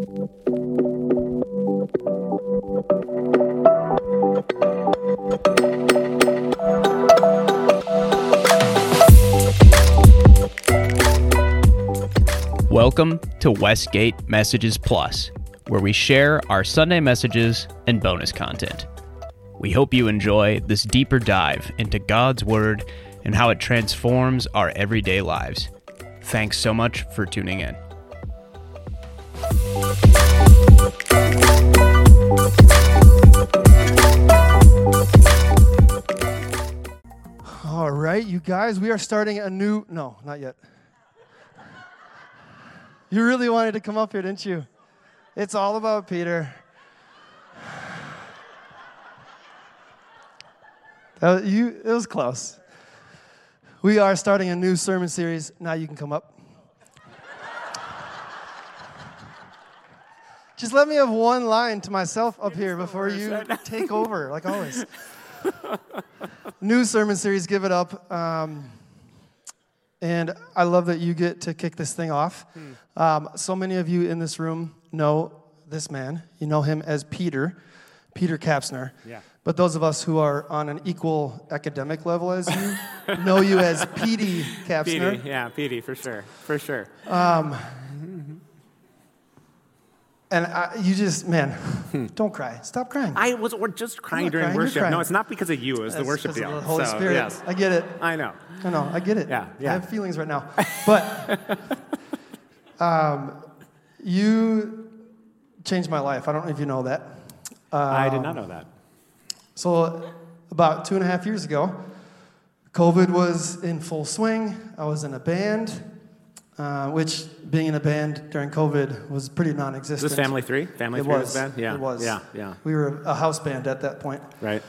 Welcome to Westgate Messages Plus, where we share our Sunday messages and bonus content. We hope you enjoy this deeper dive into God's Word and how it transforms our everyday lives. Thanks so much for tuning in. All right, you guys, we are starting a new... No, not yet. You really wanted to come up here, didn't you? It's all about Peter. It was close. We are starting a new sermon series. Now you can come up. Just let me have one line to myself up here before you take over, like always. New sermon series, give it up. And I love that you get to kick this thing off. So many of you in this room know this man. You know him as Peter Kapsner. Yeah. But those of us who are on an equal academic level as you know you as Petey Kapsner. Petey, yeah, Petey, for sure. And you just, man, don't cry. Stop crying. We're just crying during worship. Crying. No, it's not because of you. It was the worship deal. The Holy Spirit. Yes. I get it. I know. I get it. Yeah. I have feelings right now. But you changed my life. I don't know if you know that. I did not know that. So about 2.5 years ago, COVID was in full swing. I was in a band, which being in a band during COVID was pretty non-existent. Is this Family 3? Family 3 was band? Yeah. It was. Yeah. We were a house band at that point. Right.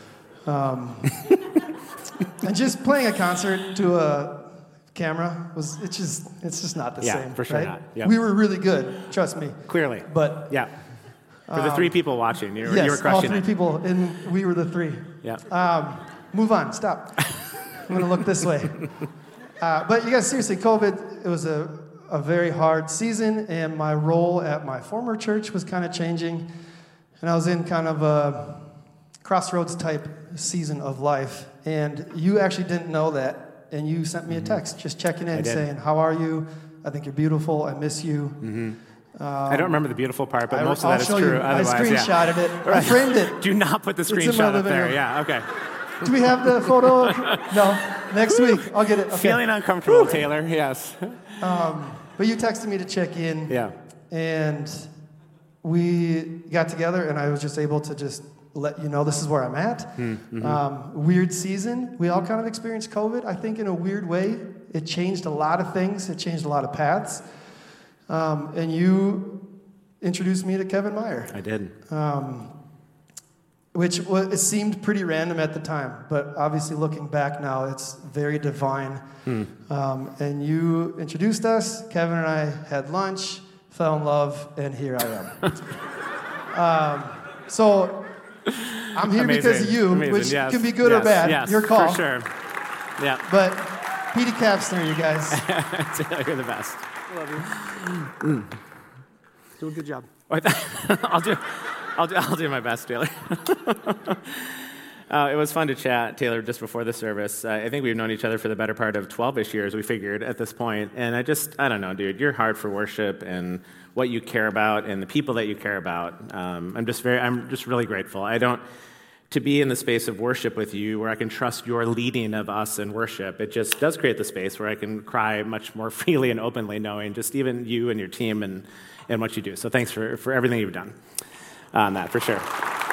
And just playing a concert to a camera it's just not the same. Yeah, for sure right? not. Yep. We were really good, trust me. Clearly. But yeah. For the three people watching, you were yes, crushing all three people, and we were the three. Yeah. Move on, stop. I'm going to look this way. But you guys, seriously, COVID, it was a very hard season, and my role at my former church was kind of changing, and I was in kind of a crossroads type season of life, and you actually didn't know that, and you sent me a text just checking in saying, how are you? I think you're beautiful. I miss you. Mm-hmm. I don't remember the beautiful part, but most of that is true. I screenshotted it. I framed it. Do not put the screenshot up there. Yeah, okay. Do we have the photo? No. Next week. I'll get it. Okay. Feeling uncomfortable, Taylor. Yes. But you texted me to check in. Yeah. And we got together, and I was just able to just let you know this is where I'm at. Mm-hmm. Weird season. We all kind of experienced COVID, I think, in a weird way. It changed a lot of things. It changed a lot of paths. And you introduced me to Kevin Meyer. I did. It seemed pretty random at the time, but obviously looking back now, it's very divine. And you introduced us. Kevin and I had lunch, fell in love, and here I am. So I'm here because of you, which can be good or bad. Yes, your call. For sure. Yeah. But Petey Kapsner, you guys. Taylor, you're the best. I love you. Do a good job. I'll do my best, Taylor. It was fun to chat, Taylor, just before the service. I think we've known each other for the better part of 12-ish years, we figured, at this point. And I don't know, dude, you're hard for worship and what you care about and the people that you care about. I'm just really grateful. To be in the space of worship with you, where I can trust your leading of us in worship, it just does create the space where I can cry much more freely and openly, knowing just even you and your team and what you do. So thanks for everything you've done on that, for sure.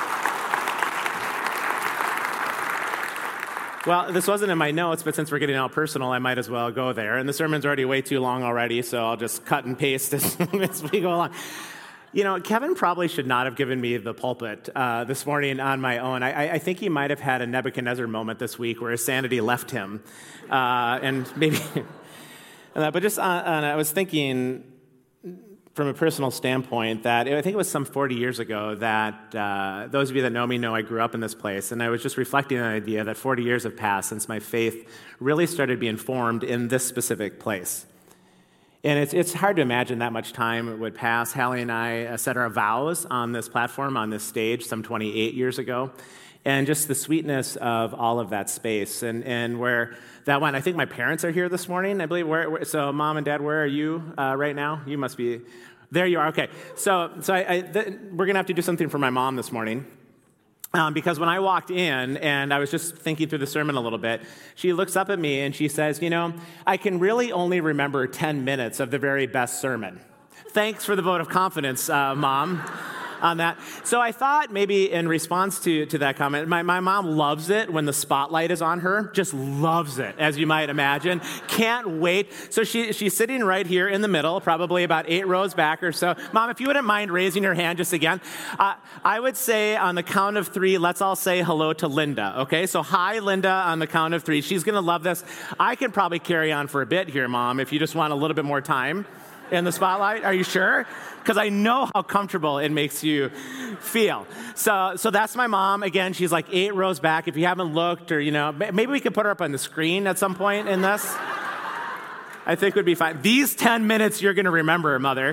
Well, this wasn't in my notes, but since we're getting all personal, I might as well go there. And the sermon's already way too long already, so I'll just cut and paste as we go along. You know, Kevin probably should not have given me the pulpit this morning on my own. I think he might have had a Nebuchadnezzar moment this week where his sanity left him. And maybe... but just I was thinking from a personal standpoint that I think it was some 40 years ago that those of you that know me know I grew up in this place, and I was just reflecting on the idea that 40 years have passed since my faith really started being formed in this specific place. And it's hard to imagine that much time would pass. Hallie and I said our vows on this platform, on this stage, some 28 years ago. And just the sweetness of all of that space and where that went. I think my parents are here this morning, I believe. So Mom and Dad, where are you right now? You must be, there you are, okay. So we're going to have to do something for my mom this morning. Because when I walked in and I was just thinking through the sermon a little bit, she looks up at me and she says, I can really only remember 10 minutes of the very best sermon. Thanks for the vote of confidence, Mom, on that. So I thought maybe in response to that comment, my mom loves it when the spotlight is on her, just loves it, as you might imagine. Can't wait. So she's sitting right here in the middle, probably about 8 rows back or so. Mom, if you wouldn't mind raising your hand just again. I would say on the count of 3, let's all say hello to Linda, okay? So hi, Linda, on the count of 3. She's going to love this. I can probably carry on for a bit here, Mom, if you just want a little bit more time in the spotlight. Are you sure? Because I know how comfortable it makes you feel. So that's my mom. Again, she's like 8 rows back. If you haven't looked or, maybe we could put her up on the screen at some point in this. I think would be fine. These 10 minutes you're going to remember, Mother.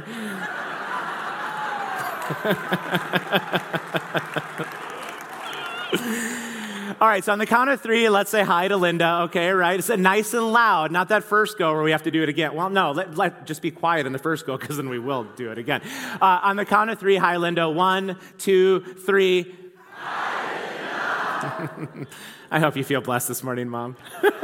All right, so on the count of 3, let's say hi to Linda, okay, right? It's nice and loud, not that first go where we have to do it again. Well, no, let just be quiet in the first go because then we will do it again. On the count of 3, hi, Linda. 1, 2, 3. Hi, Linda. I hope you feel blessed this morning, Mom.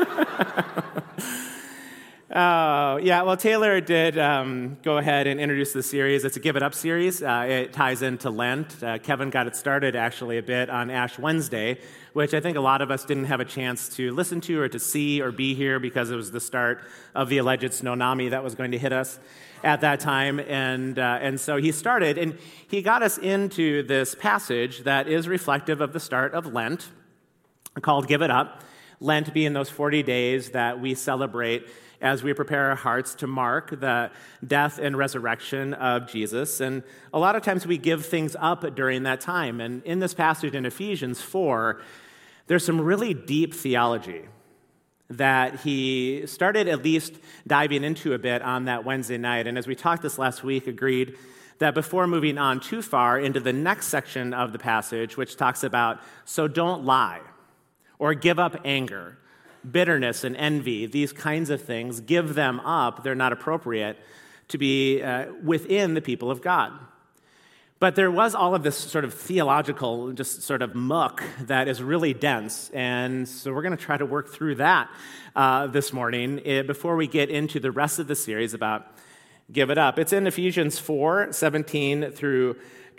Oh, yeah, well, Taylor did go ahead and introduce the series. It's a Give It Up series. It ties into Lent. Kevin got it started actually a bit on Ash Wednesday, which I think a lot of us didn't have a chance to listen to or to see or be here because it was the start of the alleged tsunami that was going to hit us at that time. And so he started, and he got us into this passage that is reflective of the start of Lent, called Give It Up. Lent being those 40 days that we celebrate as we prepare our hearts to mark the death and resurrection of Jesus. And a lot of times we give things up during that time. And in this passage in Ephesians 4, there's some really deep theology that he started at least diving into a bit on that Wednesday night. And as we talked this last week, agreed that before moving on too far into the next section of the passage, which talks about, so don't lie, or give up anger, bitterness and envy, these kinds of things, give them up. They're not appropriate to be within the people of God. But there was all of this sort of theological, just sort of muck that is really dense. And so we're going to try to work through that this morning before we get into the rest of the series about Give It Up. It's in Ephesians 4, 17 through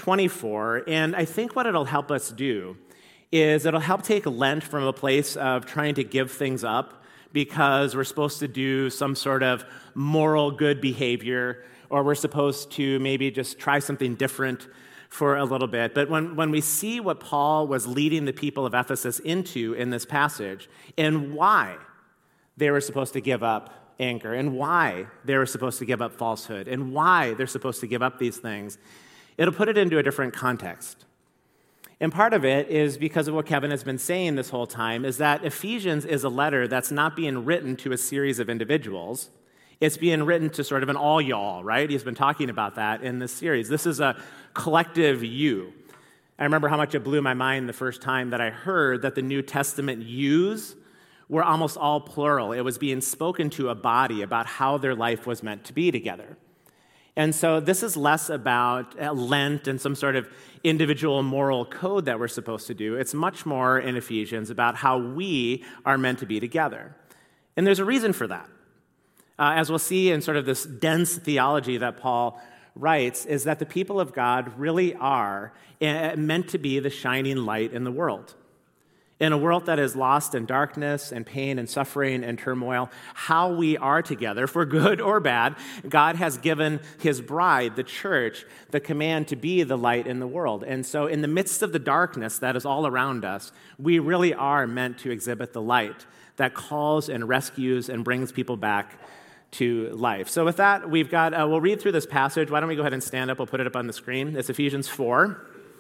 24. And I think what it'll help us do is it'll help take Lent from a place of trying to give things up because we're supposed to do some sort of moral good behavior, or we're supposed to maybe just try something different for a little bit. But when we see what Paul was leading the people of Ephesus into in this passage, and why they were supposed to give up anger, and why they were supposed to give up falsehood, and why they're supposed to give up these things, it'll put it into a different context. And part of it is because of what Kevin has been saying this whole time, is that Ephesians is a letter that's not being written to a series of individuals. It's being written to sort of an all y'all, right? He's been talking about that in this series. This is a collective you. I remember how much it blew my mind the first time that I heard that the New Testament yous were almost all plural. It was being spoken to a body about how their life was meant to be together. And so this is less about Lent and some sort of individual moral code that we're supposed to do. It's much more in Ephesians about how we are meant to be together. And there's a reason for that. As we'll see in sort of this dense theology that Paul writes, is that the people of God really are meant to be the shining light in the world. In a world that is lost in darkness and pain and suffering and turmoil, how we are together, for good or bad, God has given his bride, the church, the command to be the light in the world. And so in the midst of the darkness that is all around us, we really are meant to exhibit the light that calls and rescues and brings people back to life. So with that, we've got, we'll read through this passage. Why don't we go ahead and stand up? We'll put it up on the screen. It's Ephesians 4.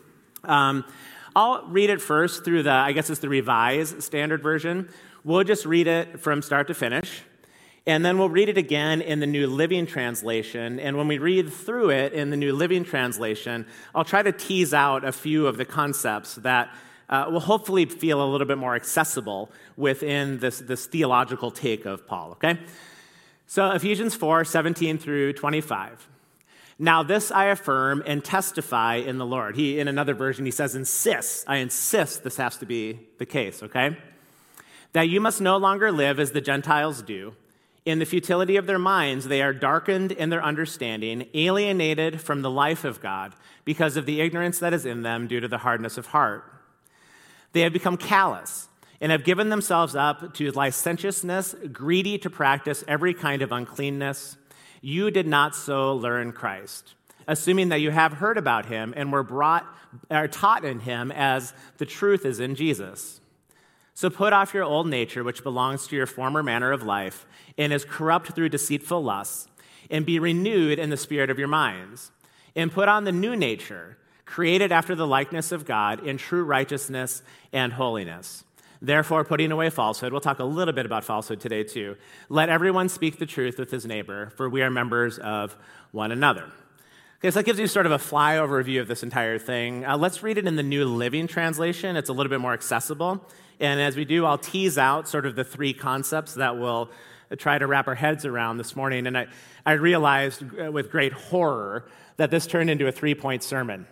I'll read it first through the Revised Standard Version. We'll just read it from start to finish. And then we'll read it again in the New Living Translation. And when we read through it in the New Living Translation, I'll try to tease out a few of the concepts that will hopefully feel a little bit more accessible within this theological take of Paul, okay? So Ephesians 4:17 through 25. Now this I affirm and testify in the Lord. In another version, he says, I insist this has to be the case, okay? That you must no longer live as the Gentiles do. In the futility of their minds, they are darkened in their understanding, alienated from the life of God because of the ignorance that is in them due to the hardness of heart. They have become callous and have given themselves up to licentiousness, greedy to practice every kind of uncleanness. You did not so learn Christ, assuming that you have heard about him and were taught in him as the truth is in Jesus. So put off your old nature, which belongs to your former manner of life and is corrupt through deceitful lusts, and be renewed in the spirit of your minds. And put on the new nature, created after the likeness of God in true righteousness and holiness. Therefore, putting away falsehood, we'll talk a little bit about falsehood today too. Let everyone speak the truth with his neighbor, for we are members of one another. Okay, so that gives you sort of a flyover view of this entire thing. Let's read it in the New Living Translation. It's a little bit more accessible. And as we do, I'll tease out sort of the three concepts that we'll try to wrap our heads around this morning. And I realized with great horror that this turned into a 3-point sermon.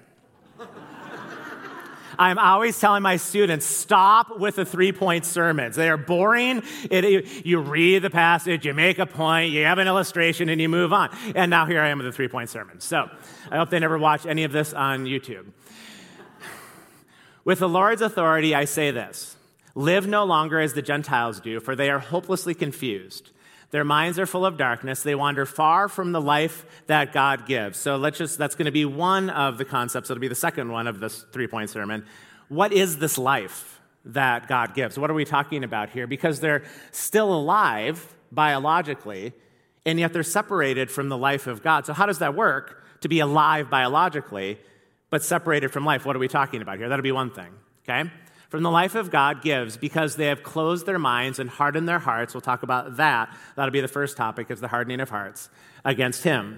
I'm always telling my students, stop with the 3-point sermons. They are boring. You read the passage, you make a point, you have an illustration, and you move on. And now here I am with a 3-point sermon. So I hope they never watch any of this on YouTube. With the Lord's authority, I say this. Live no longer as the Gentiles do, for they are hopelessly confused. Their minds are full of darkness. They wander far from the life that God gives. So that's going to be one of the concepts. It'll be the second one of this 3-point sermon. What is this life that God gives? What are we talking about here? Because they're still alive biologically, and yet they're separated from the life of God. So how does that work, to be alive biologically, but separated from life? What are we talking about here? That'll be one thing, okay? From the life of God gives because they have closed their minds and hardened their hearts. We'll talk about that. That'll be the first topic, is the hardening of hearts against him.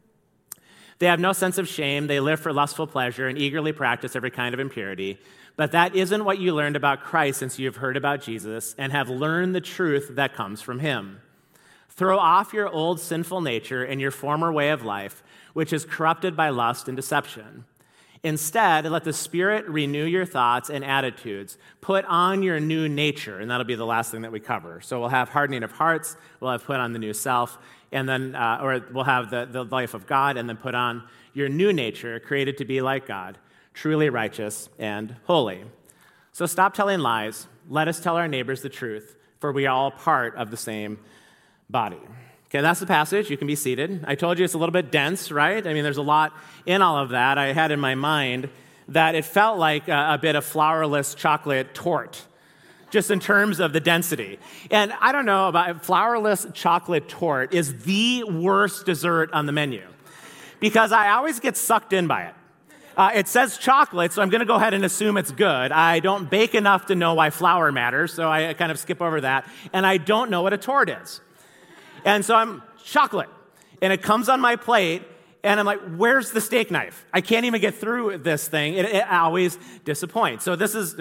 They have no sense of shame. They live for lustful pleasure and eagerly practice every kind of impurity. But that isn't what you learned about Christ since you have heard about Jesus and have learned the truth that comes from him. Throw off your old sinful nature and your former way of life, which is corrupted by lust and deception. Instead, let the Spirit renew your thoughts and attitudes. Put on your new nature, and that'll be the last thing that we cover. So we'll have hardening of hearts, we'll have put on the new self, and then, we'll have the life of God, and then put on your new nature, created to be like God, truly righteous and holy. So stop telling lies. Let us tell our neighbors the truth, for we are all part of the same body. Okay, that's the passage. You can be seated. I told you it's a little bit dense, right? I mean, there's a lot in all of that. I had in my mind that it felt like a bit of flourless chocolate torte, just in terms of the density. And I don't know about flourless chocolate torte is the worst dessert on the menu because I always get sucked in by it. It says chocolate, so I'm going to go ahead and assume it's good. I don't bake enough to know why flour matters, so I kind of skip over that. And I don't know what a torte is. And so I'm chocolate, and it comes on my plate, and I'm like, where's the steak knife? I can't even get through this thing. It always disappoints. So this is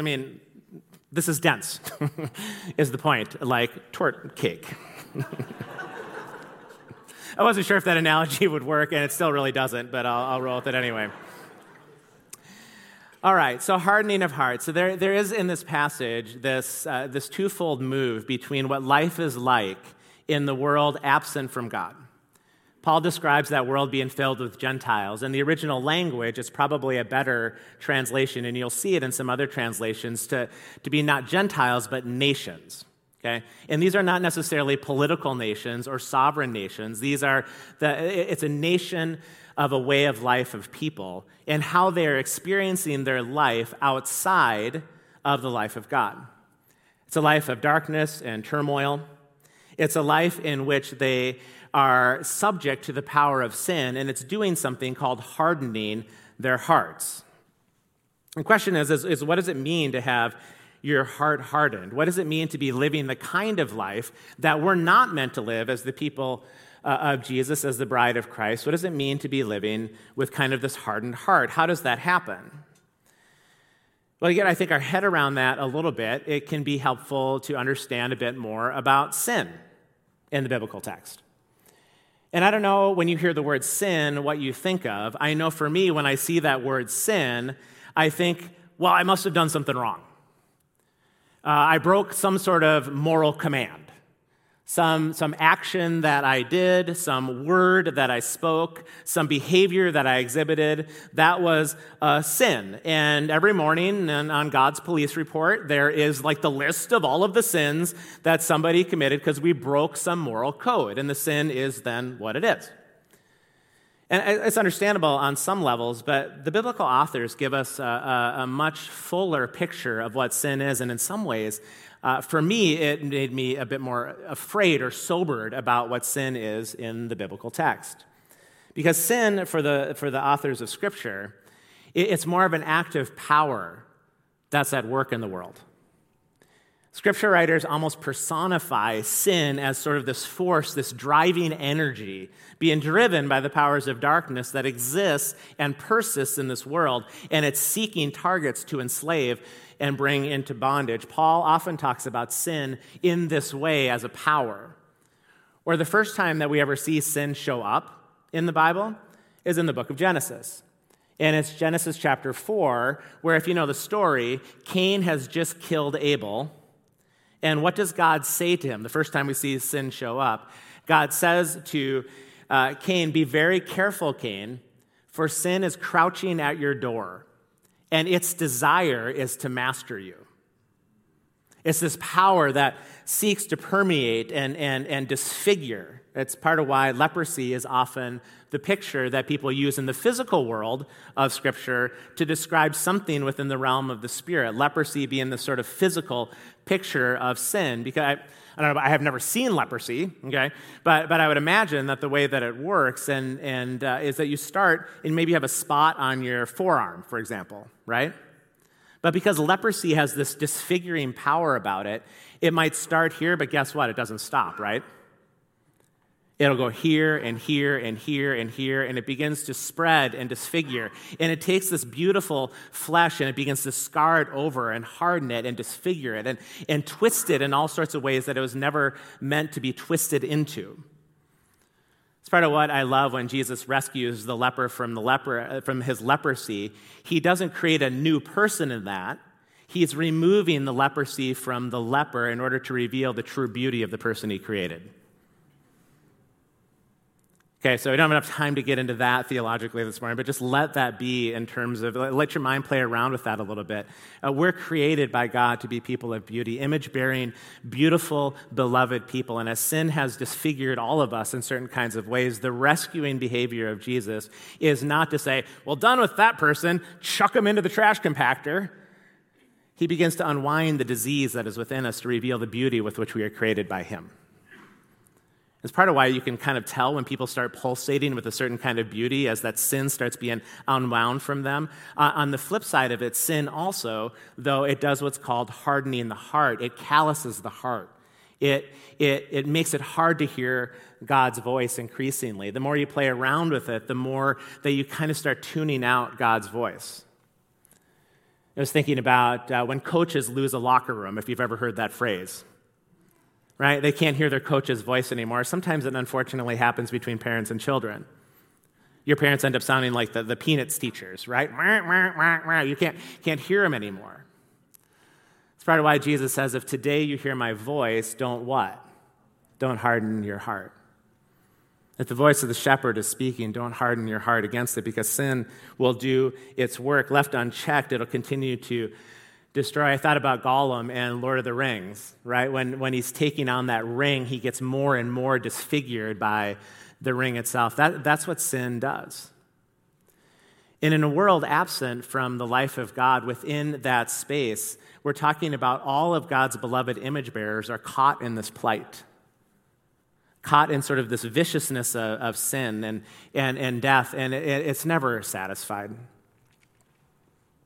dense, is the point, like torte cake. I wasn't sure if that analogy would work, and it still really doesn't, but I'll roll with it anyway. All right, so hardening of hearts. So there is in this passage this twofold move between what life is like in the world absent from God. Paul describes that world being filled with Gentiles. In the original language, it's probably a better translation, and you'll see it in some other translations, to be not Gentiles, but nations. Okay? And these are not necessarily political nations or sovereign nations. It's a nation of a way of life of people and how they're experiencing their life outside of the life of God. It's a life of darkness and turmoil. It's a life in which they are subject to the power of sin, and it's doing something called hardening their hearts. The question is what does it mean to have your heart hardened? What does it mean to be living the kind of life that we're not meant to live as the people of Jesus, as the bride of Christ? What does it mean to be living with kind of this hardened heart? How does that happen? Well, again, I think our head around that a little bit, it can be helpful to understand a bit more about sin in the biblical text. And I don't know when you hear the word sin what you think of. I know for me, when I see that word sin, I think, well, I must have done something wrong. I broke some sort of moral command. Some action that I did, some word that I spoke, some behavior that I exhibited, that was a sin. And every morning on God's police report, there is like the list of all of the sins that somebody committed because we broke some moral code. And the sin is then what it is. And it's understandable on some levels, but the biblical authors give us a much fuller picture of what sin is. And in some ways, for me, it made me a bit more afraid or sobered about what sin is in the biblical text. Because sin, for the authors of Scripture, it's more of an act of power that's at work in the world. Scripture writers almost personify sin as sort of this force, this driving energy, being driven by the powers of darkness that exists and persists in this world, and it's seeking targets to enslave and bring into bondage. Paul often talks about sin in this way as a power. Or the first time that we ever see sin show up in the Bible is in the book of Genesis. And it's Genesis chapter 4, where if you know the story, Cain has just killed Abel. And what does God say to him the first time we see sin show up? God says to Cain, "Be very careful, Cain, for sin is crouching at your door, and its desire is to master you." It's this power that seeks to permeate and disfigure. It's part of why leprosy is often the picture that people use in the physical world of Scripture to describe something within the realm of the Spirit. Leprosy being the sort of physical picture of sin. Because I don't know, I have never seen leprosy, okay? But I would imagine that the way that it works is that you start and maybe you have a spot on your forearm, for example, right? But because leprosy has this disfiguring power about it, it might start here, but guess what? It doesn't stop, right? It'll go here and here and here and here, and it begins to spread and disfigure. And it takes this beautiful flesh and it begins to scar it over and harden it and disfigure it and twist it in all sorts of ways that it was never meant to be twisted into. It's part of what I love when Jesus rescues the leper from his leprosy. He doesn't create a new person in that. He's removing the leprosy from the leper in order to reveal the true beauty of the person he created. Okay, so we don't have enough time to get into that theologically this morning, but just let that be in terms of, let your mind play around with that a little bit. We're created by God to be people of beauty, image-bearing, beautiful, beloved people. And as sin has disfigured all of us in certain kinds of ways, the rescuing behavior of Jesus is not to say, well, done with that person, chuck him into the trash compactor. He begins to unwind the disease that is within us to reveal the beauty with which we are created by him. It's part of why you can kind of tell when people start pulsating with a certain kind of beauty as that sin starts being unwound from them. On the flip side of it, sin also, though it does what's called hardening the heart, it calluses the heart. It makes it hard to hear God's voice increasingly. The more you play around with it, the more that you kind of start tuning out God's voice. I was thinking about when coaches lose a locker room, if you've ever heard that phrase. Right? They can't hear their coach's voice anymore. Sometimes it unfortunately happens between parents and children. Your parents end up sounding like the Peanuts teachers, right? You can't hear them anymore. It's part of why Jesus says, if today you hear my voice, don't what? Don't harden your heart. If the voice of the shepherd is speaking, don't harden your heart against it, because sin will do its work. Left unchecked, it'll continue to destroy. I thought about Gollum and Lord of the Rings, right? When he's taking on that ring, he gets more and more disfigured by the ring itself. That's what sin does. And in a world absent from the life of God within that space, we're talking about all of God's beloved image bearers are caught in this plight, caught in sort of this viciousness of sin and death, and it's never satisfied.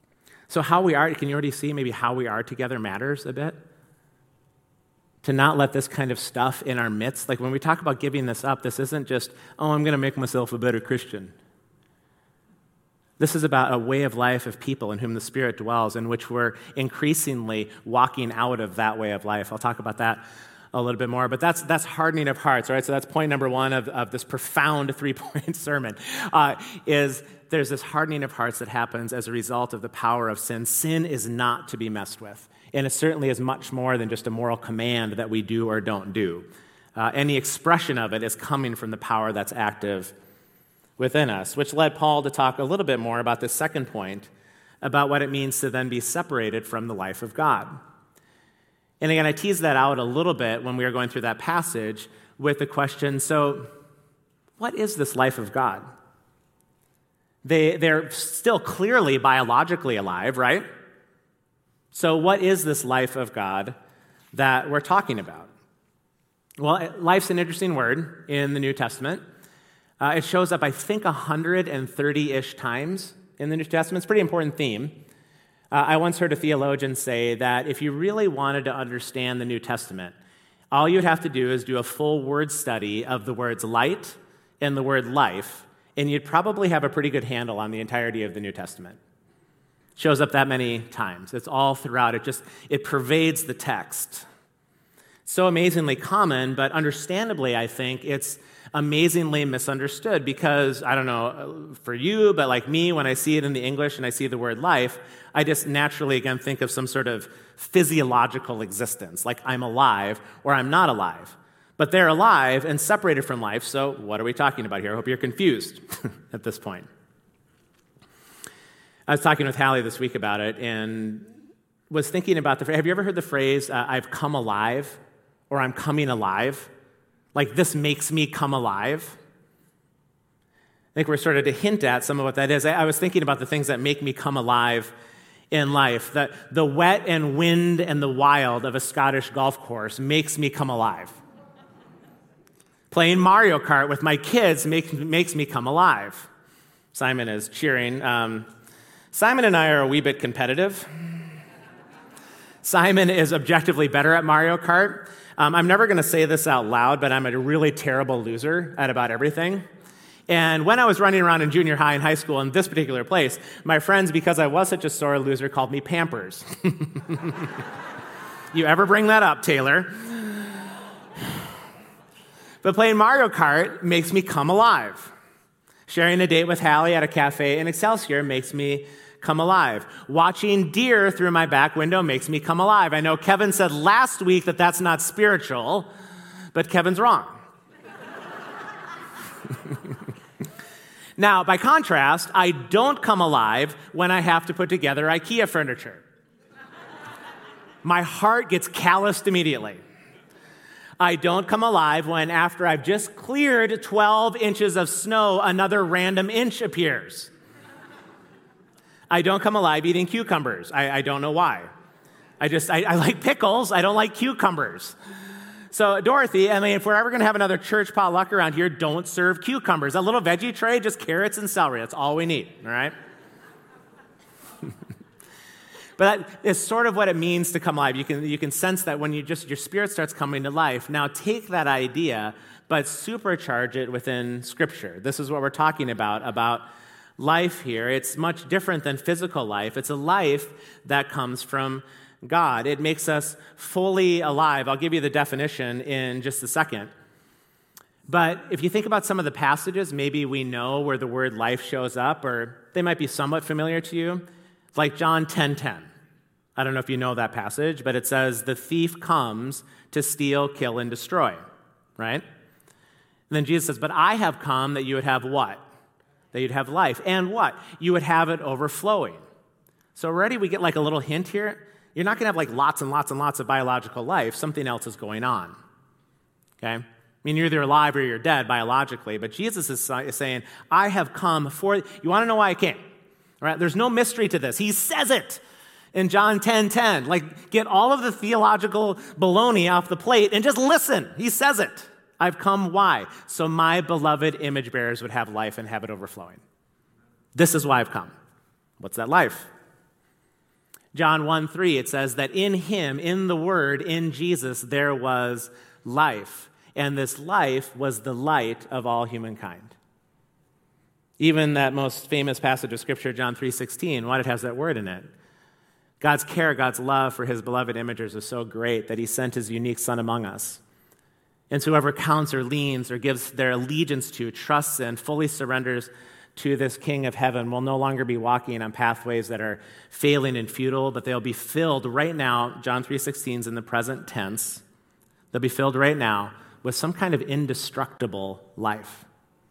So how we are, can you already see maybe how we are together matters a bit? To not let this kind of stuff in our midst. Like when we talk about giving this up, this isn't just, oh, I'm going to make myself a better Christian. This is about a way of life of people in whom the Spirit dwells, in which we're increasingly walking out of that way of life. I'll talk about that a little bit more, but that's hardening of hearts, right? So that's point number one of this profound 3-point sermon, is there's this hardening of hearts that happens as a result of the power of sin. Sin is not to be messed with, and it certainly is much more than just a moral command that we do or don't do. Any expression of it is coming from the power that's active within us, which led Paul to talk a little bit more about this second point, about what it means to then be separated from the life of God. And again, I teased that out a little bit when we were going through that passage with the question, so what is this life of God? They're still clearly biologically alive, right? So what is this life of God that we're talking about? Well, life's an interesting word in the New Testament. It shows up, I think, 130-ish times in the New Testament. It's a pretty important theme. I once heard a theologian say that if you really wanted to understand the New Testament, all you'd have to do is do a full word study of the words light and the word life, and you'd probably have a pretty good handle on the entirety of the New Testament. It shows up that many times. It's all throughout. It pervades the text. So amazingly common, but understandably, I think, it's amazingly misunderstood because, I don't know for you, but like me, when I see it in the English and I see the word life, I just naturally, again, think of some sort of physiological existence, like I'm alive or I'm not alive. But they're alive and separated from life, so what are we talking about here? I hope you're confused at this point. I was talking with Hallie this week about it and was thinking about have you ever heard the phrase, I've come alive, or I'm coming alive? Like, this makes me come alive. I think we're starting to hint at some of what that is. I was thinking about the things that make me come alive in life. The wet and wind and the wild of a Scottish golf course makes me come alive. Playing Mario Kart with my kids makes me come alive. Simon is cheering. Simon and I are a wee bit competitive. Simon is objectively better at Mario Kart. I'm never going to say this out loud, but I'm a really terrible loser at about everything. And when I was running around in junior high and high school in this particular place, my friends, because I was such a sore loser, called me Pampers. You ever bring that up, Taylor? But playing Mario Kart makes me come alive. Sharing a date with Hallie at a cafe in Excelsior makes me come alive. Watching deer through my back window makes me come alive. I know Kevin said last week that that's not spiritual, but Kevin's wrong. Now, by contrast, I don't come alive when I have to put together IKEA furniture. My heart gets calloused immediately. I don't come alive when, after I've just cleared 12 inches of snow, another random inch appears. I don't come alive eating cucumbers. I don't know why. I like pickles. I don't like cucumbers. So, Dorothy, I mean, if we're ever going to have another church potluck around here, don't serve cucumbers. A little veggie tray, just carrots and celery. That's all we need, all right? But that is sort of what it means to come alive. You can sense that when your spirit starts coming to life. Now, take that idea, but supercharge it within Scripture. This is what we're talking about life here. It's much different than physical life. It's a life that comes from God. It makes us fully alive. I'll give you the definition in just a second. But if you think about some of the passages, maybe we know where the word life shows up, or they might be somewhat familiar to you. Like John 10:10. I don't know if you know that passage, but it says, the thief comes to steal, kill, and destroy, right? And then Jesus says, but I have come that you would have what? That you'd have life. And what? You would have it overflowing. So already we get like a little hint here. You're not going to have like lots and lots and lots of biological life. Something else is going on, okay? I mean, you're either alive or you're dead biologically, but Jesus is saying, I have come for, you want to know why I came? All right? There's no mystery to this. He says it in John 10:10. Like, get all of the theological baloney off the plate and just listen. He says it. I've come, why? So my beloved image bearers would have life and have it overflowing. This is why I've come. What's that life? John 1:3, it says that in him, in the Word, in Jesus, there was life. And this life was the light of all humankind. Even that most famous passage of Scripture, John 3:16, what it has that word in it. God's care, God's love for his beloved imagers is so great that he sent his unique Son among us. And so whoever counts or leans or gives their allegiance to, trusts in, fully surrenders to this King of heaven will no longer be walking on pathways that are failing and futile, but they'll be filled right now, John 3:16 is in the present tense, they'll be filled right now with some kind of indestructible life.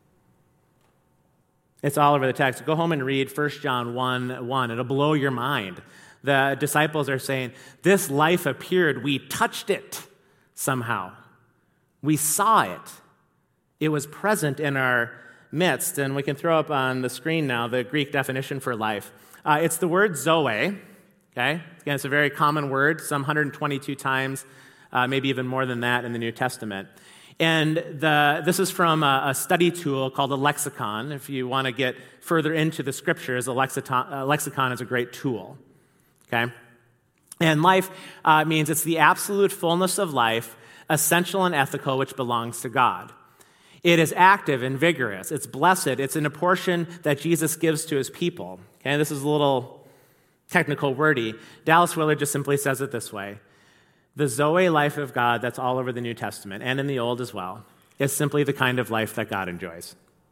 It's all over the text. Go home and read 1 John 1:1. It'll blow your mind. The disciples are saying, this life appeared, we touched it somehow. We saw it. It was present in our midst, and we can throw up on the screen now the Greek definition for life. It's the word zoe, okay? Again, it's a very common word, some 122 times, maybe even more than that in the New Testament. And this is from a study tool called a lexicon. If you want to get further into the scriptures, a lexicon is a great tool, okay? And life means it's the absolute fullness of life, essential and ethical, which belongs to God. It is active and vigorous. It's blessed. It's in a portion that Jesus gives to his people. Okay, this is a little technical wordy. Dallas Willard just simply says it this way. The Zoe life of God that's all over the New Testament and in the Old as well is simply the kind of life that God enjoys.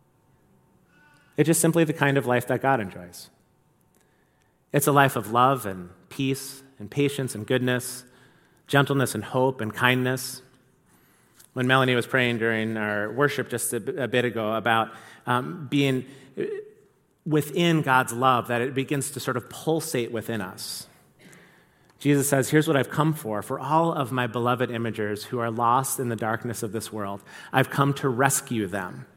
It's just simply the kind of life that God enjoys. It's a life of love and peace and patience and goodness, gentleness and hope and kindness. When Melanie was praying during our worship just a bit ago about being within God's love, that it begins to sort of pulsate within us. Jesus says, here's what I've come for all of my beloved imagers who are lost in the darkness of this world. I've come to rescue them.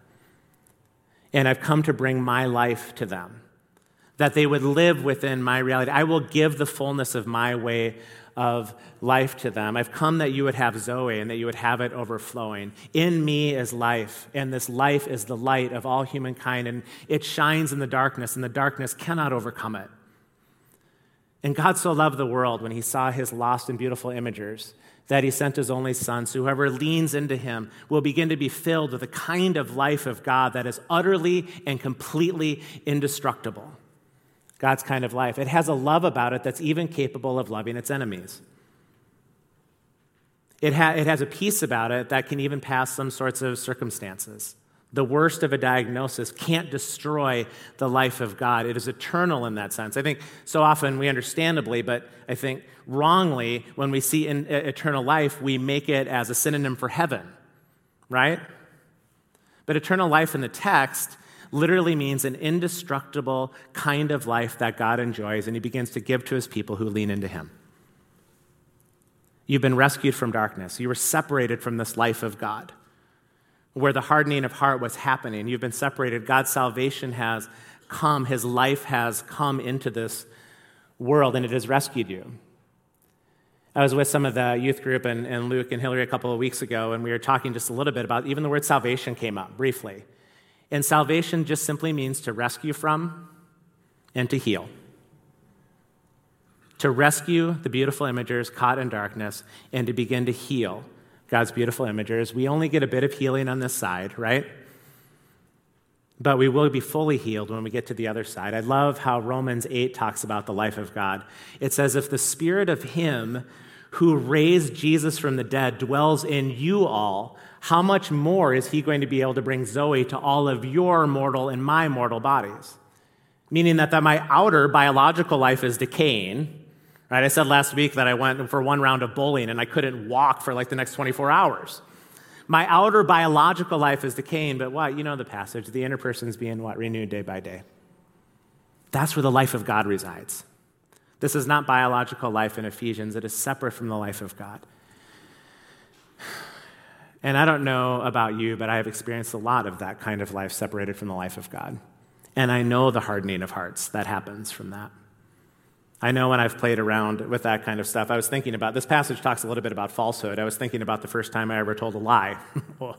And I've come to bring my life to them, that they would live within my reality. I will give the fullness of my way of life to them. I've come that you would have Zoe and that you would have it overflowing. In me is life, and this life is the light of all humankind, and it shines in the darkness, and the darkness cannot overcome it. And God so loved the world when he saw his lost and beautiful imagers that he sent his only Son, so whoever leans into him will begin to be filled with the kind of life of God that is utterly and completely indestructible. God's kind of life. It has a love about it that's even capable of loving its enemies. It has a peace about it that can even pass some sorts of circumstances. The worst of a diagnosis can't destroy the life of God. It is eternal in that sense. I think so often we understandably, but I think wrongly, when we see eternal life, we make it as a synonym for heaven, right? But eternal life in the text literally means an indestructible kind of life that God enjoys, and he begins to give to his people who lean into him. You've been rescued from darkness. You were separated from this life of God, where the hardening of heart was happening. You've been separated. God's salvation has come. His life has come into this world, and it has rescued you. I was with some of the youth group and Luke and Hillary a couple of weeks ago, and we were talking just a little bit about, even the word salvation came up briefly. And salvation just simply means to rescue from and to heal. To rescue the beautiful imagers caught in darkness and to begin to heal God's beautiful imagers. We only get a bit of healing on this side, right? But we will be fully healed when we get to the other side. I love how Romans 8 talks about the life of God. It says, if the spirit of him who raised Jesus from the dead dwells in you all, how much more is he going to be able to bring Zoe to all of your mortal and my mortal bodies? Meaning that my outer biological life is decaying. Right? I said last week that I went for one round of bowling and I couldn't walk for like the next 24 hours. My outer biological life is decaying, but what? You know the passage. The inner person's being what? Renewed day by day. That's where the life of God resides. This is not biological life in Ephesians. It is separate from the life of God. And I don't know about you, but I have experienced a lot of that kind of life separated from the life of God. And I know the hardening of hearts that happens from that. I know when I've played around with that kind of stuff, I was thinking about, this passage talks a little bit about falsehood. I was thinking about the first time I ever told a lie. I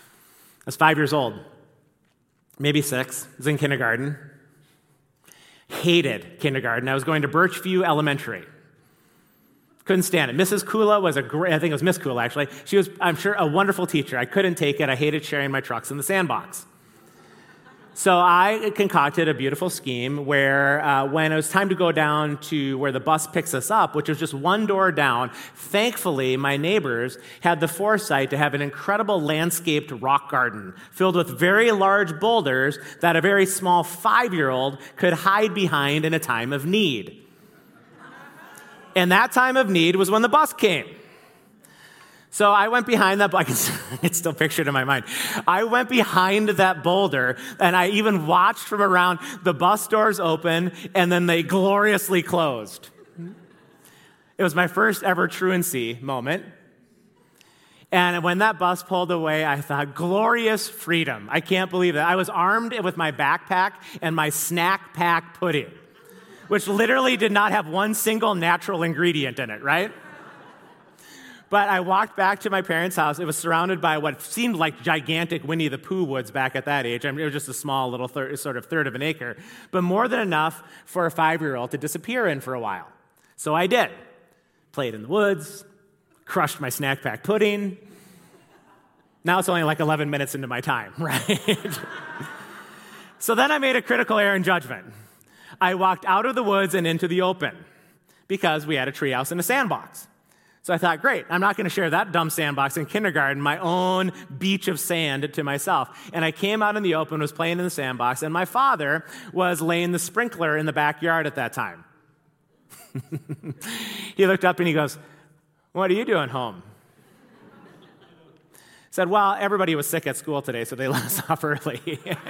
was 5 years old, maybe 6. I was in kindergarten. hated kindergarten. I was going to Birchview Elementary. Couldn't stand it. Mrs. Kula was I think it was Miss Kula, actually. She was, I'm sure, a wonderful teacher. I couldn't take it. I hated sharing my trucks in the sandbox. So I concocted a beautiful scheme where when it was time to go down to where the bus picks us up, which was just one door down, thankfully my neighbors had the foresight to have an incredible landscaped rock garden filled with very large boulders that a very small 5-year-old could hide behind in a time of need. And that time of need was when the bus came. So I went behind that, it's still pictured in my mind. I went behind that boulder, and I even watched from around the bus doors open, and then they gloriously closed. It was my first ever truancy moment. And when that bus pulled away, I thought, glorious freedom. I can't believe that. I was armed with my backpack and my snack pack pudding, which literally did not have one single natural ingredient in it, right? But I walked back to my parents' house. It was surrounded by what seemed like gigantic Winnie the Pooh woods back at that age. I mean, it was just a small little third of an acre, but more than enough for a 5-year-old to disappear in for a while. So I did. Played in the woods, crushed my snack pack pudding. Now it's only like 11 minutes into my time, right? So then I made a critical error in judgment. I walked out of the woods and into the open because we had a treehouse and a sandbox. So I thought, great, I'm not going to share that dumb sandbox in kindergarten, my own beach of sand to myself. And I came out in the open, was playing in the sandbox, and my father was laying the sprinkler in the backyard at that time. He looked up and he goes, "What are you doing home?" I said, "Well, everybody was sick at school today, so they let us off early."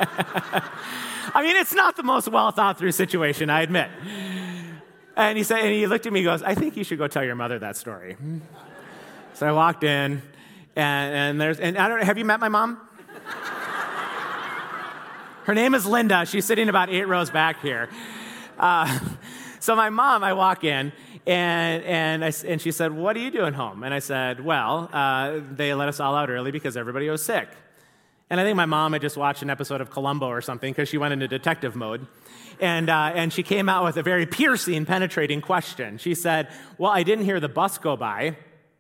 I mean, it's not the most well thought through situation, I admit. And he looked at me and goes, "I think you should go tell your mother that story." So I walked in, and I don't know, have you met my mom? Her name is Linda. She's sitting about 8 rows back here. So my mom, I walk in, and she said, "What are you doing home?" And I said, "Well, they let us all out early because everybody was sick." And I think my mom had just watched an episode of Columbo or something because she went into detective mode. And she came out with a very piercing, penetrating question. She said, "Well, I didn't hear the bus go by."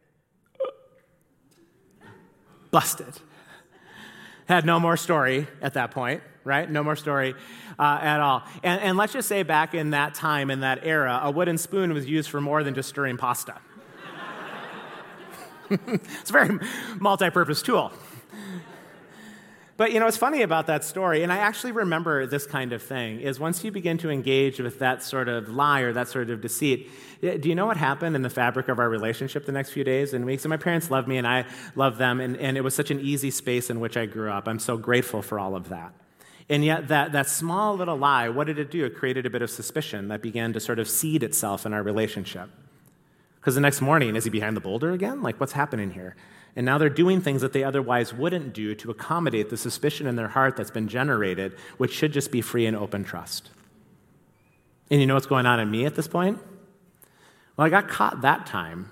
Busted. Had no more story at that point, right? No more story at all. And let's just say back in that time, in that era, a wooden spoon was used for more than just stirring pasta. It's a very multi-purpose tool. But, what's funny about that story, and I actually remember this kind of thing, is once you begin to engage with that sort of lie or that sort of deceit, do you know what happened in the fabric of our relationship the next few days and weeks? And my parents loved me, and I loved them, and it was such an easy space in which I grew up. I'm so grateful for all of that. And yet that small little lie, what did it do? It created a bit of suspicion that began to sort of seed itself in our relationship. Because the next morning, is he behind the boulder again? Like, what's happening here? And now they're doing things that they otherwise wouldn't do to accommodate the suspicion in their heart that's been generated, which should just be free and open trust. And you know what's going on in me at this point? Well, I got caught that time.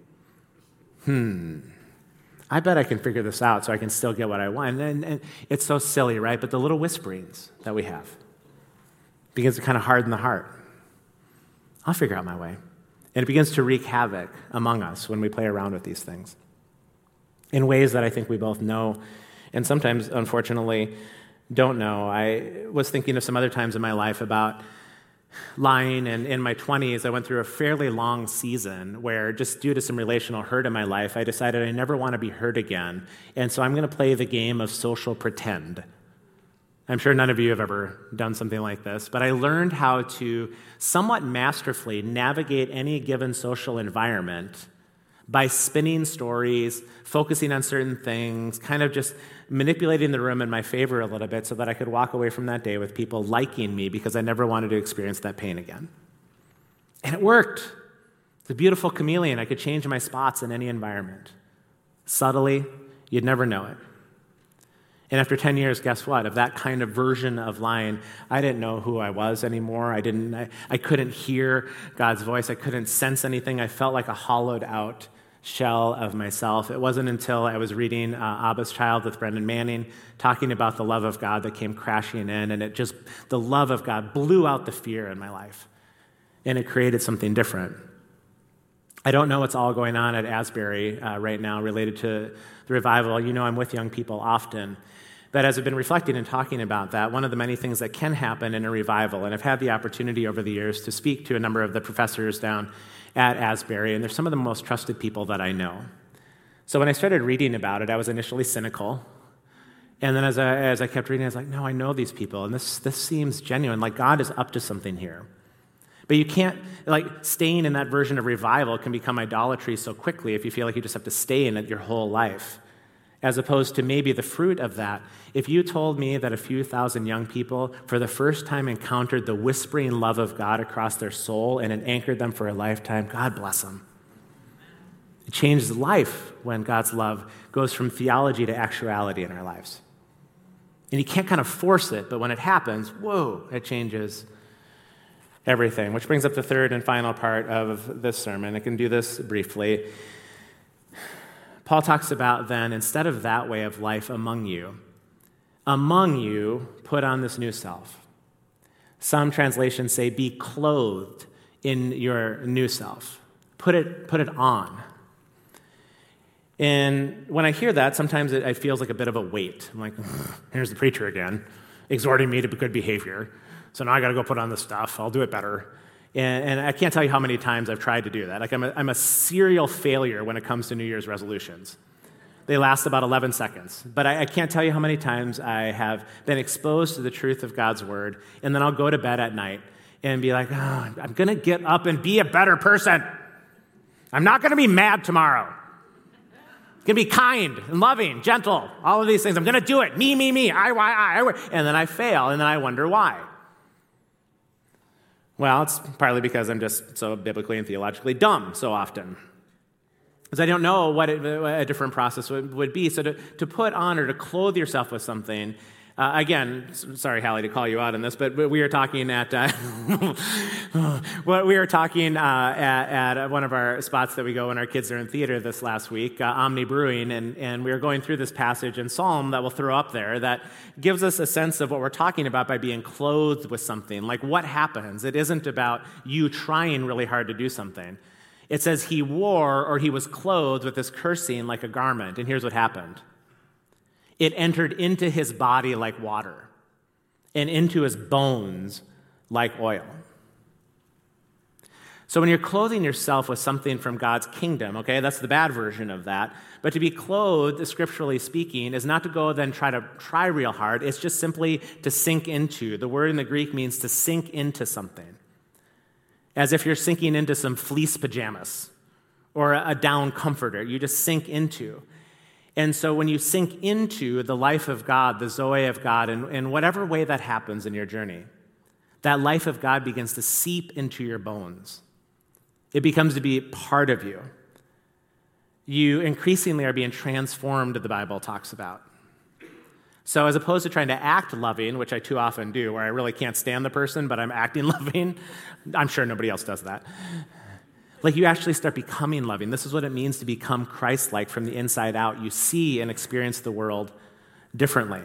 I bet I can figure this out so I can still get what I want. And it's so silly, right? But the little whisperings that we have begins to kind of harden the heart. I'll figure out my way. And it begins to wreak havoc among us when we play around with these things in ways that I think we both know and sometimes, unfortunately, don't know. I was thinking of some other times in my life about lying, and in my 20s, I went through a fairly long season where, just due to some relational hurt in my life, I decided I never want to be hurt again, and so I'm going to play the game of social pretend. I'm sure none of you have ever done something like this, but I learned how to somewhat masterfully navigate any given social environment by spinning stories, focusing on certain things, kind of just manipulating the room in my favor a little bit so that I could walk away from that day with people liking me because I never wanted to experience that pain again. And it worked. It's a beautiful chameleon. I could change my spots in any environment. Subtly, you'd never know it. And after 10 years, guess what? Of that kind of version of lying, I didn't know who I was anymore. I couldn't hear God's voice. I couldn't sense anything. I felt like a hollowed out shell of myself. It wasn't until I was reading Abba's Child with Brendan Manning, talking about the love of God that came crashing in, and the love of God blew out the fear in my life, and it created something different. I don't know what's all going on at Asbury right now related to the revival. You know, I'm with young people often. But as I've been reflecting and talking about that, one of the many things that can happen in a revival, and I've had the opportunity over the years to speak to a number of the professors down at Asbury, and they're some of the most trusted people that I know. So when I started reading about it, I was initially cynical. And then as I kept reading, I was like, no, I know these people, and this seems genuine, like God is up to something here. But you can't, staying in that version of revival can become idolatry so quickly if you feel like you just have to stay in it your whole life, as opposed to maybe the fruit of that. If you told me that a few thousand young people for the first time encountered the whispering love of God across their soul and it anchored them for a lifetime, God bless them. It changes life when God's love goes from theology to actuality in our lives. And you can't kind of force it, but when it happens, whoa, it changes everything. Which brings up the third and final part of this sermon. I can do this briefly. Paul talks about then, instead of that way of life among you, put on this new self. Some translations say, be clothed in your new self. Put it on. And when I hear that, sometimes it feels like a bit of a weight. I'm like, here's the preacher again, exhorting me to good behavior. So now I got to go put on this stuff. I'll do it better. And I can't tell you how many times I've tried to do that. Like I'm a serial failure when it comes to New Year's resolutions. They last about 11 seconds. But I can't tell you how many times I have been exposed to the truth of God's word, and then I'll go to bed at night and be like, oh, I'm going to get up and be a better person. I'm not going to be mad tomorrow. I'm going to be kind and loving, gentle, all of these things. I'm going to do it. Me, I. And then I fail, and then I wonder why. Well, it's partly because I'm just so biblically and theologically dumb so often. Because I don't know what a different process would be. So to put on or to clothe yourself with something, again, sorry, Hallie, to call you out on this, but we were talking at one of our spots that we go when our kids are in theater this last week, Omni Brewing, and we were going through this passage in Psalm that we'll throw up there that gives us a sense of what we're talking about by being clothed with something. Like what happens? It isn't about you trying really hard to do something. It says he wore or he was clothed with this cursing like a garment, and here's what happened. It entered into his body like water and into his bones like oil. So when you're clothing yourself with something from God's kingdom, okay, that's the bad version of that. But to be clothed, scripturally speaking, is not to go then try real hard. It's just simply to sink into. The word in the Greek means to sink into something. As if you're sinking into some fleece pajamas or a down comforter. You just sink into. And so when you sink into the life of God, the Zoe of God, in whatever way that happens in your journey, that life of God begins to seep into your bones. It becomes to be part of you. You increasingly are being transformed, the Bible talks about. So as opposed to trying to act loving, which I too often do, where I really can't stand the person, but I'm acting loving, I'm sure nobody else does that. Like you actually start becoming loving. This is what it means to become Christ-like from the inside out. You see and experience the world differently.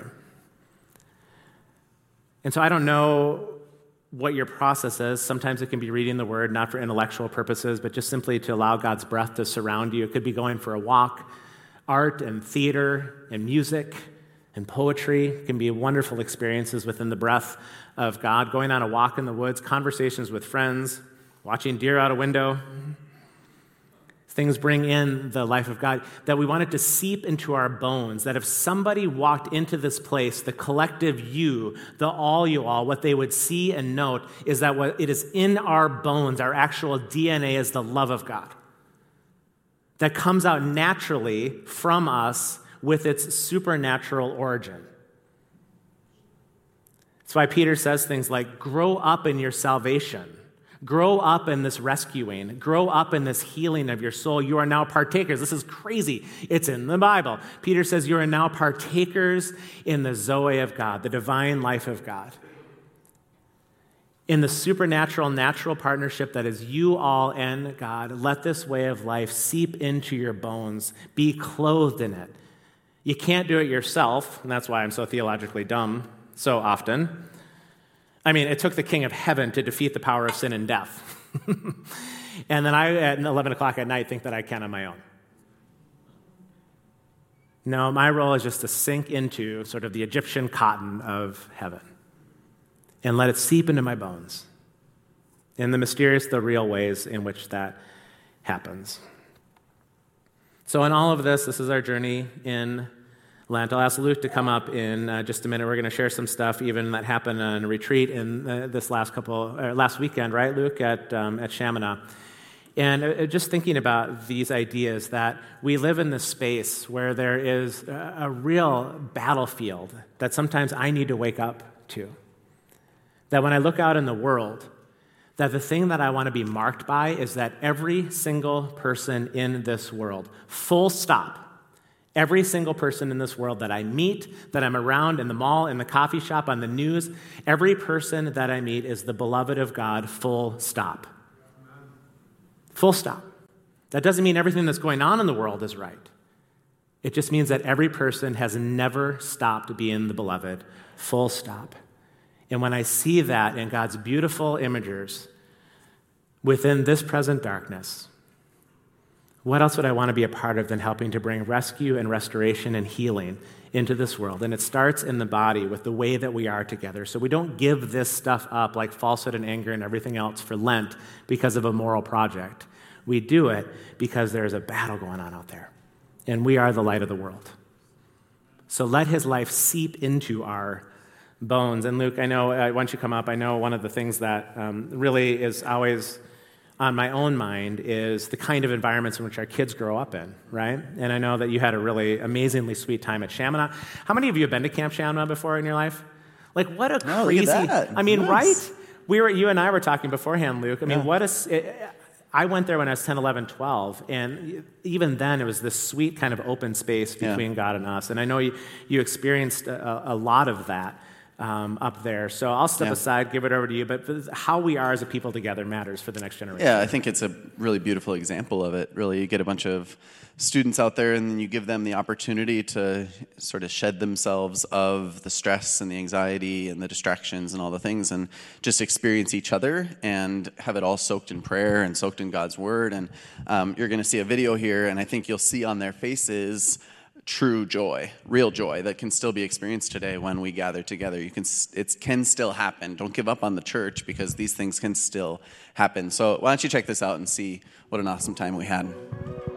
And so I don't know what your process is. Sometimes it can be reading the word, not for intellectual purposes, but just simply to allow God's breath to surround you. It could be going for a walk. Art and theater and music and poetry can be wonderful experiences within the breath of God. Going on a walk in the woods, conversations with friends, watching deer out a window. Things bring in the life of God, that we want it to seep into our bones, that if somebody walked into this place, the collective you, the all you all, what they would see and note is that what it is in our bones, our actual DNA is the love of God that comes out naturally from us with its supernatural origin. That's why Peter says things like, grow up in your salvation. Grow up in this rescuing. Grow up in this healing of your soul. You are now partakers. This is crazy. It's in the Bible. Peter says you are now partakers in the Zoe of God, the divine life of God. In the supernatural, natural partnership that is you all and God, let this way of life seep into your bones. Be clothed in it. You can't do it yourself, and that's why I'm so theologically dumb so often. I mean, it took the King of Heaven to defeat the power of sin and death. And then I, at 11 o'clock at night, think that I can on my own. No, my role is just to sink into sort of the Egyptian cotton of heaven and let it seep into my bones in the mysterious, the real ways in which that happens. So in all of this is our journey in Lent. I'll ask Luke to come up in just a minute. We're going to share some stuff even that happened on a retreat in this last weekend, right, Luke, at Chaminade. And just thinking about these ideas that we live in this space where there is a real battlefield that sometimes I need to wake up to. That when I look out in the world, that the thing that I want to be marked by is that every single person in this world, full stop, every single person in this world that I meet, that I'm around in the mall, in the coffee shop, on the news, every person that I meet is the beloved of God, full stop. Full stop. That doesn't mean everything that's going on in the world is right. It just means that every person has never stopped being the beloved, full stop. And when I see that in God's beautiful imagers within this present darkness, what else would I want to be a part of than helping to bring rescue and restoration and healing into this world? And it starts in the body with the way that we are together. So we don't give this stuff up like falsehood and anger and everything else for Lent because of a moral project. We do it because there's a battle going on out there. And we are the light of the world. So let his life seep into our bones. And Luke, I know, once you come up, I know one of the things that really is always on my own mind is the kind of environments in which our kids grow up in, right? And I know that you had a really amazingly sweet time at Chaminade. How many of you have been to Camp Chaminade before in your life? Like, what a crazy... Look at that. I mean, nice. Right? You and I were talking beforehand, Luke. I mean, I went there when I was 10, 11, 12, and even then it was this sweet kind of open space between God and us. And I know you experienced a lot of that up there. So I'll step aside, give it over to you, but how we are as a people together matters for the next generation. Yeah, I think it's a really beautiful example of it. Really, you get a bunch of students out there and then you give them the opportunity to sort of shed themselves of the stress and the anxiety and the distractions and all the things and just experience each other and have it all soaked in prayer and soaked in God's word. And you're going to see a video here, and I think you'll see on their faces true joy, real joy that can still be experienced today when we gather together. It can still happen. Don't give up on the church because these things can still happen. So why don't you check this out and see what an awesome time we had.